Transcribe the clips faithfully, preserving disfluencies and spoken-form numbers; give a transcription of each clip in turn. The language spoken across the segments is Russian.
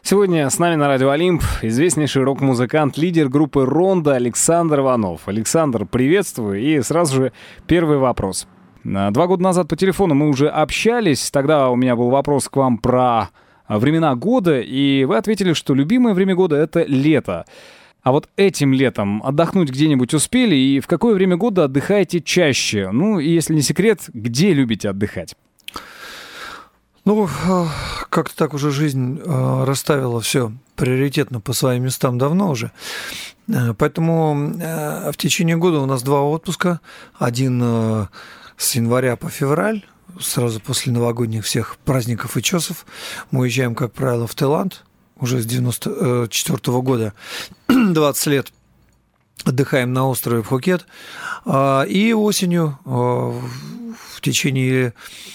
Сегодня с нами на Радио Олимп известнейший рок-музыкант, лидер группы «Рондо» Александр Иванов. Александр, приветствую. И сразу же первый вопрос. Два года назад по телефону мы уже общались. Тогда у меня был вопрос к вам про времена года, и вы ответили, что любимое время года — это лето. А вот этим летом отдохнуть где-нибудь успели, и в какое время года отдыхаете чаще? Ну, и если не секрет, где любите отдыхать? Ну, как-то так уже жизнь расставила все приоритетно по своим местам давно уже. Поэтому в течение года у нас два отпуска. Один с января по февраль, сразу после новогодних всех праздников и чесов. Мы уезжаем, как правило, в Таиланд. Уже с девяносто четвёртого года, двадцать лет, отдыхаем на острове Пхукет. И осенью в течение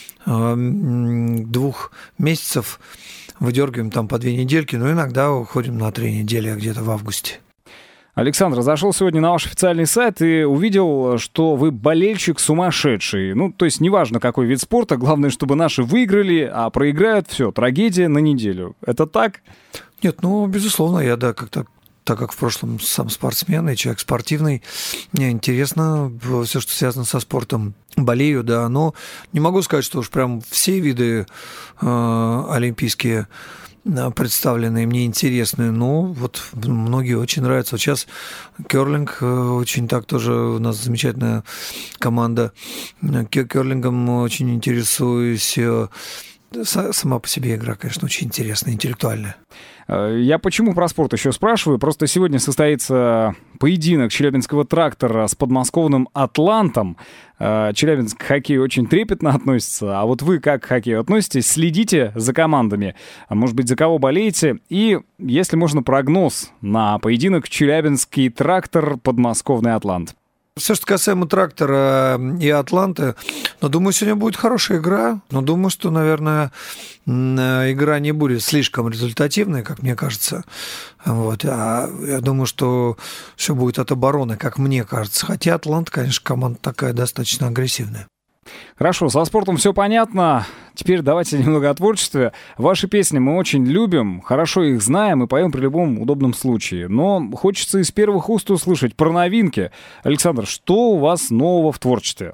двух месяцев выдергиваем там по две недельки, но иногда уходим на три недели где-то в августе. Александр, зашел сегодня на ваш официальный сайт и увидел, что вы болельщик сумасшедший. Ну, то есть неважно, какой вид спорта, главное, чтобы наши выиграли, а проиграют — все, трагедия на неделю. Это так? Нет, ну, безусловно, я, да, как-то, так как в прошлом сам спортсмен и человек спортивный, мне интересно все, что связано со спортом. Болею, да, но не могу сказать, что уж прям все виды э, олимпийские представленные мне интересны, но вот многие очень нравятся. Вот сейчас керлинг очень так тоже, у нас замечательная команда. Керлингом очень интересуюсь. Сама по себе игра, конечно, очень интересная, интеллектуальная. Я почему про спорт еще спрашиваю? Просто сегодня состоится поединок Челябинского «Трактора» с подмосковным «Атлантом». Челябинск к хоккею очень трепетно относится. А вот вы как к хоккею относитесь? Следите за командами? Может быть, за кого болеете? И, если можно, прогноз на поединок Челябинский «Трактор» подмосковный «Атлант». Все, что касаемо «Трактора» и «Атланта», но думаю, сегодня будет хорошая игра. Но думаю, что, наверное, игра не будет слишком результативной, как мне кажется. Вот. А я думаю, что все будет от обороны, как мне кажется. Хотя «Атлант», конечно, команда такая достаточно агрессивная. Хорошо, со спортом все понятно. Теперь давайте немного о творчестве. Ваши песни мы очень любим, хорошо их знаем и поем при любом удобном случае. Но хочется из первых уст услышать про новинки. Александр, что у вас нового в творчестве?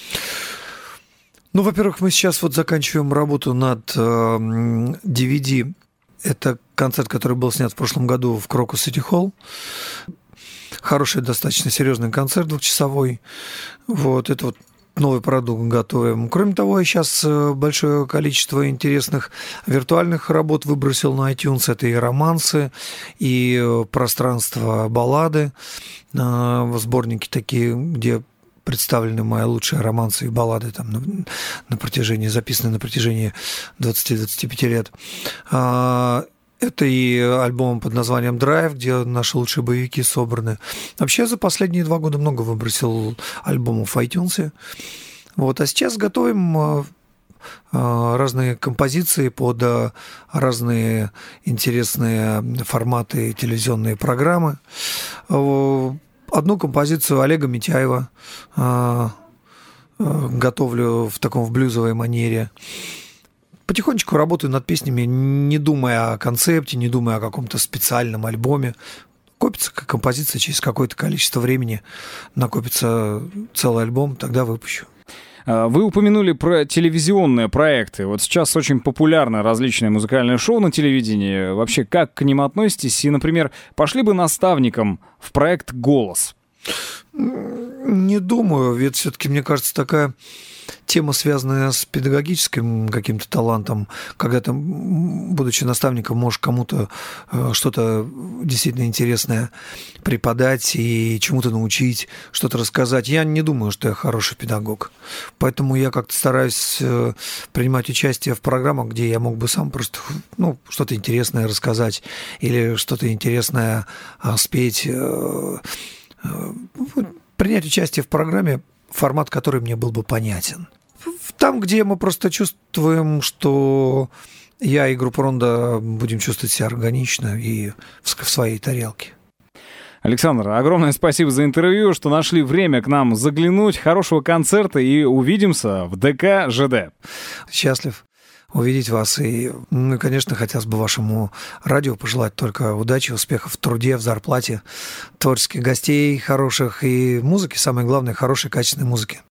Ну, во-первых, мы сейчас вот заканчиваем работу над э, ди ви ди. Это концерт, который был снят в прошлом году в Крокус Сити Холл. Хороший, достаточно серьезный концерт двухчасовой. Вот, это вот новый продукт готовим. Кроме того, я сейчас большое количество интересных виртуальных работ выбросил на iTunes. Это и романсы, и пространство баллады. Сборники такие, где представлены мои лучшие романсы и баллады там, на, на протяжении, записаны на протяжении двадцати-двадцати пяти лет. Это и альбом под названием «Драйв», где наши лучшие боевики собраны. Вообще за последние два года много выбросил альбомов в iTunes. Вот. А сейчас готовим разные композиции под разные интересные форматы телевизионные программы. Одну композицию Олега Митяева готовлю в таком в блюзовой манере. Потихонечку работаю над песнями, не думая о концепте, не думая о каком-то специальном альбоме. Копится композиция, через какое-то количество времени накопится целый альбом, тогда выпущу. Вы упомянули про телевизионные проекты. Вот сейчас очень популярны различные музыкальные шоу на телевидении. Вообще, как к ним относитесь? И, например, пошли бы наставником в проект «Голос»? Не думаю, ведь все-таки, мне кажется, такая тема, связанная с педагогическим каким-то талантом, когда ты, будучи наставником, можешь кому-то что-то действительно интересное преподать и чему-то научить, что-то рассказать. Я не думаю, что я хороший педагог. Поэтому я как-то стараюсь принимать участие в программах, где я мог бы сам просто ну, что-то интересное рассказать или что-то интересное спеть. Принять участие в программе, формат который мне был бы понятен. Там, где мы просто чувствуем, что я и группа «Рондо» будем чувствовать себя органично и в своей тарелке. Александр, огромное спасибо за интервью, что нашли время к нам заглянуть. Хорошего концерта и увидимся в ДК ЖД. Счастлив. увидеть вас. И, ну, и, конечно, хотелось бы вашему радио пожелать только удачи, успехов в труде, в зарплате, творческих гостей хороших и музыки, самое главное, хорошей, качественной музыки.